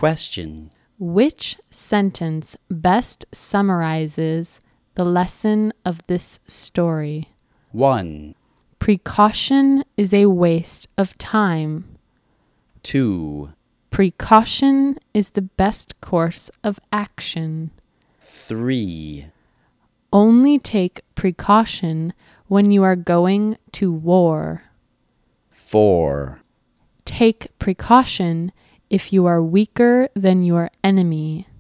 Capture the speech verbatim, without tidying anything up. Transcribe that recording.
Question. Which sentence best summarizes the lesson of this story? one. Precaution is a waste of time. two. Precaution is the best course of action. three. Only take precaution when you are going to war. four. Take precaution if you are weaker than your enemy.